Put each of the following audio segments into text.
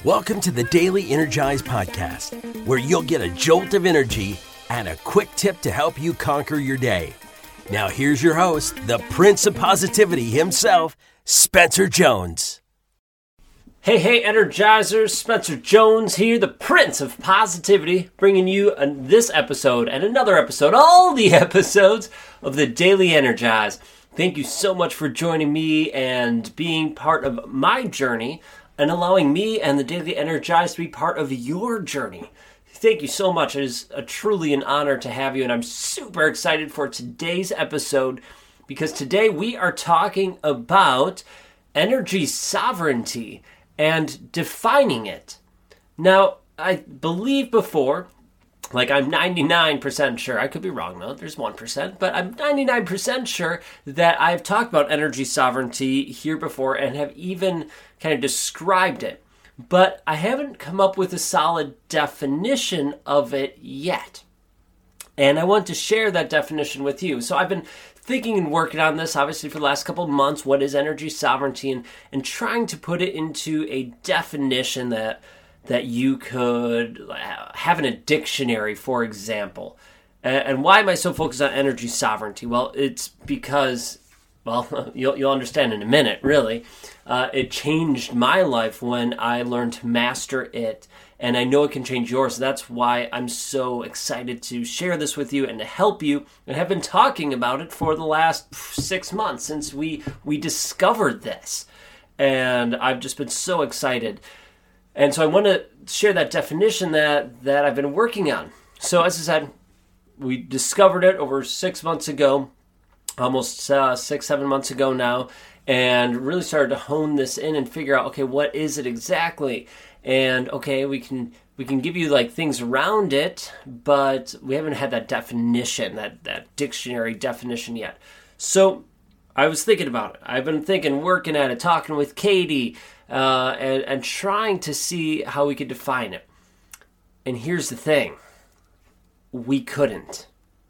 Welcome to the Daily Energize Podcast, where you'll get a jolt of energy and a quick tip to help you conquer your day. Now here's your host, the Prince of Positivity himself, Spencer Jones. Hey, Energizers, Spencer Jones here, the Prince of Positivity, bringing you this episode and another episode, all the episodes of the Daily Energize. Thank you so much for joining me and being part of my journey and allowing me and the Daily Energize to be part of your journey. Thank you so much. It is truly an honor to have you, and I'm super excited for today's episode because today we are talking about energy sovereignty and defining it. Now, I believe before, I'm 99% sure, I could be wrong though, there's 1%, but I'm 99% sure that I've talked about energy sovereignty here before and have even kind of described it. But I haven't come up with a solid definition of it yet. And I want to share that definition with you. So I've been thinking and working on this, obviously, for the last couple of months. What is energy sovereignty? And trying to put it into a definition that you could have in a dictionary, for example. And why am I so focused on energy sovereignty? Well, it's because, you'll understand in a minute, really. It changed my life when I learned to master it, and I know it can change yours. So that's why I'm so excited to share this with you and to help you, and have been talking about it for the last 6 months since we discovered this. And I've just been so excited. And so I want to share that definition that I've been working on. So as I said, we discovered it over 6 months ago, almost 6-7 months ago now, and really started to hone this in and figure out, okay, what is it exactly? And okay, we can give you things around it, but we haven't had that definition, that dictionary definition yet. So I was thinking about it. I've been thinking, working at it, talking with Katie, and trying to see how we could define it. And here's the thing. We couldn't.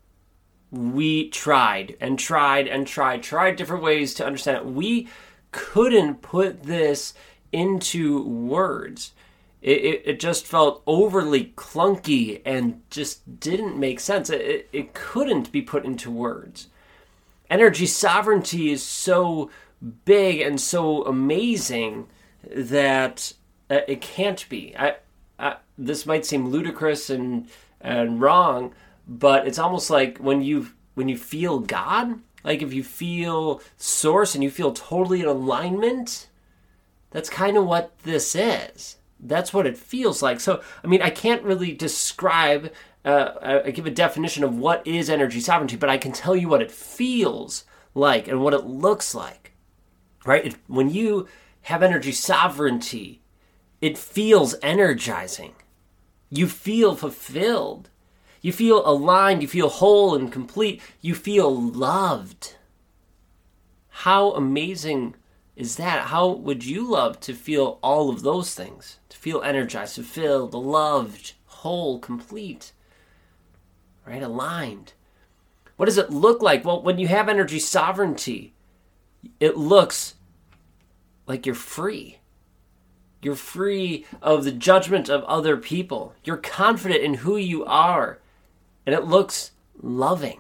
We tried different ways to understand it. We couldn't put this into words. It just felt overly clunky and just didn't make sense. It couldn't be put into words. Energy sovereignty is so big and so amazing that it can't be. This might seem ludicrous and wrong, but it's almost like when you feel God, like if you feel Source and you feel totally in alignment, that's kind of what this is. That's what it feels like. So, I can't really describe, give a definition of what is energy sovereignty, but I can tell you what it feels like and what it looks like, right? When you have energy sovereignty, it feels energizing. You feel fulfilled. You feel aligned. You feel whole and complete. You feel loved. How amazing is that? How would you love to feel all of those things? To feel energized, fulfilled, loved, whole, complete, right? Aligned. What does it look like? Well, when you have energy sovereignty, it looks like you're free. You're free of the judgment of other people. You're confident in who you are, and it looks loving.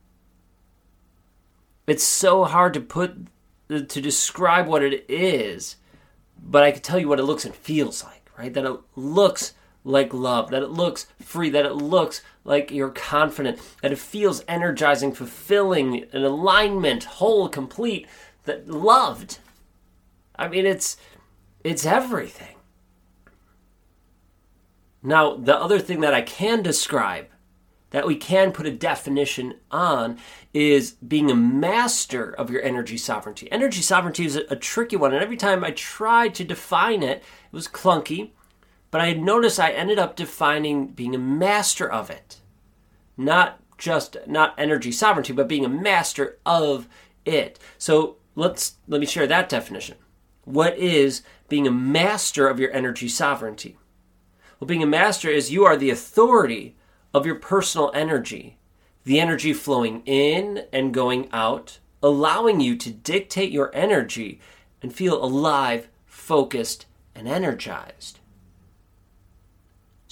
It's so hard to describe what it is, but I can tell you what it looks and feels like, right? That it looks like love, that it looks free, that it looks like you're confident, that it feels energizing, fulfilling, an alignment, whole, complete, that loved. It's everything. Now, the other thing that I can describe, that we can put a definition on, is being a master of your energy sovereignty. Energy sovereignty is a tricky one, and every time I tried to define it, it was clunky, but I noticed I ended up defining being a master of it. Not energy sovereignty, but being a master of it. So let me share that definition. What is being a master of your energy sovereignty? Well, being a master is you are the authority of your personal energy, the energy flowing in and going out, allowing you to dictate your energy and feel alive, focused, and energized.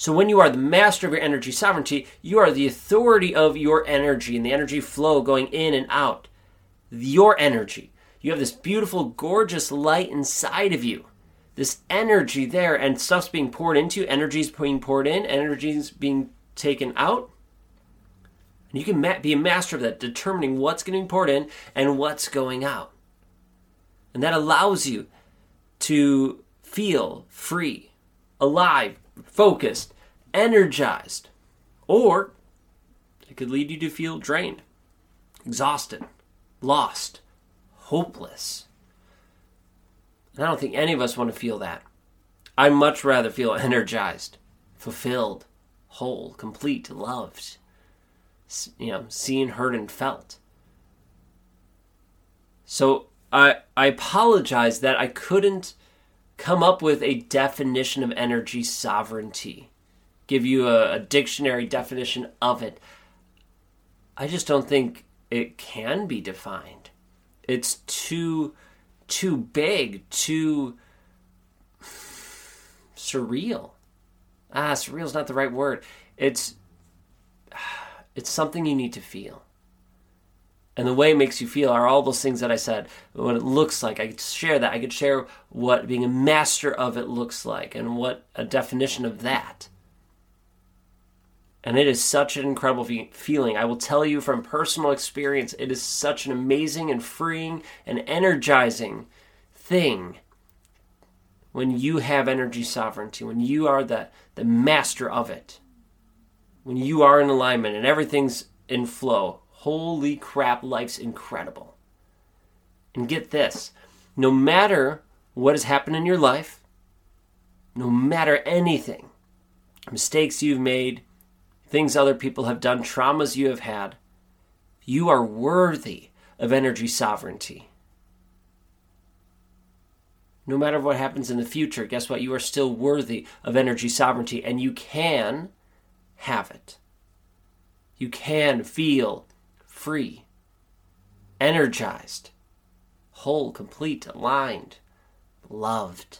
So when you are the master of your energy sovereignty, you are the authority of your energy and the energy flow going in and out. Your energy. You have this beautiful, gorgeous light inside of you. This energy there, and stuff's being poured into you. Energy's being poured in. Energy's being taken out. And you can be a master of that, determining what's getting poured in and what's going out. And that allows you to feel free, alive, focused, energized. Or it could lead you to feel drained, exhausted, lost, hopeless. And I don't think any of us want to feel that. I'd much rather feel energized, fulfilled, whole, complete, loved, seen, heard, and felt. So I apologize that I couldn't come up with a definition of energy sovereignty, give you a dictionary definition of it. I just don't think it can be defined. It's too big, too surreal. Surreal's not the right word. It's something you need to feel. And the way it makes you feel are all those things that I said. What it looks like, I could share that. I could share what being a master of it looks like and what a definition of that. And it is such an incredible feeling. I will tell you from personal experience, it is such an amazing and freeing and energizing thing when you have energy sovereignty, when you are the master of it, when you are in alignment and everything's in flow. Holy crap, life's incredible. And get this, no matter what has happened in your life, no matter anything, mistakes you've made, things other people have done, traumas you have had, you are worthy of energy sovereignty. No matter what happens in the future, guess what? You are still worthy of energy sovereignty, and you can have it. You can feel free, energized, whole, complete, aligned, loved.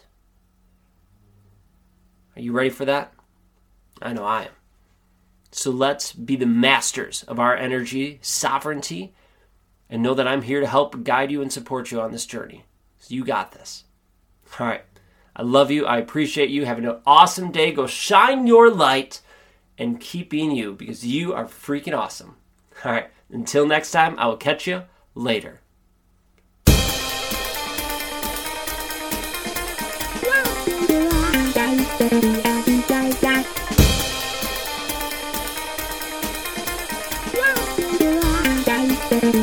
Are you ready for that? I know I am. So let's be the masters of our energy sovereignty and know that I'm here to help guide you and support you on this journey. So you got this. All right. I love you. I appreciate you. Have an awesome day. Go shine your light and keep being you because you are freaking awesome. All right. Until next time, I will catch you later. Yeah.